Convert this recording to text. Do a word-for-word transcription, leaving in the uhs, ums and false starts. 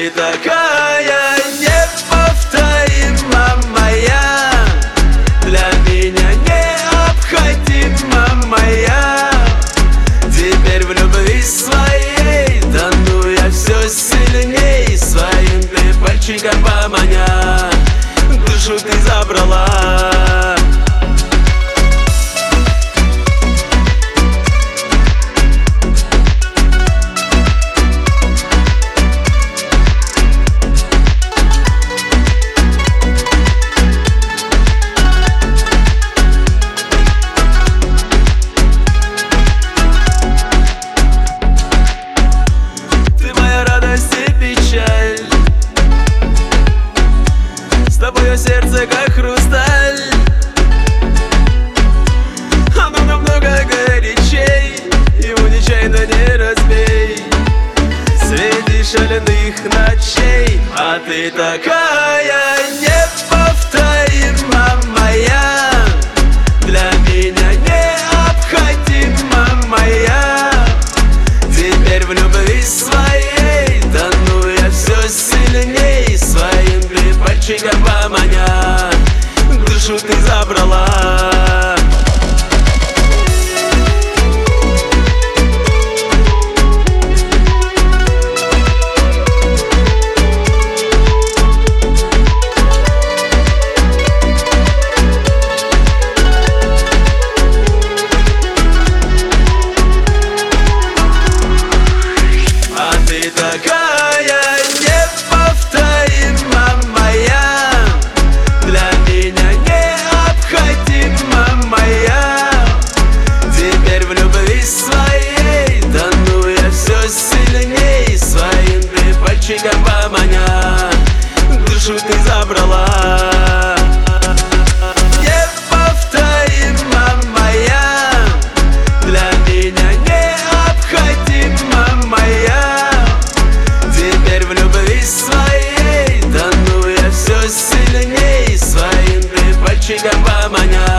ты такая неповторима моя, для меня необходима моя. Теперь в любви своей тону я все сильней, своим ты пальчиком поманя, душу ты забрала. Сердце как хрусталь, оно намного горячей, его нечаянно не разбей среди шаленых ночей. А ты такая неповторима моя, для меня необходима моя. Теперь в любви своей тону я все сильней, своим ты пальчиком поманя, душу ты забрала. А ты такая неповторима моя, для меня необходима моя. Теперь в любви своей тону я все сильней, своим ты пальчиком поманя, душу ты забрала. Неповторима моя, для меня необходима моя. Теперь в любви своей тону я все сильней, своим ты пальчиком поманя,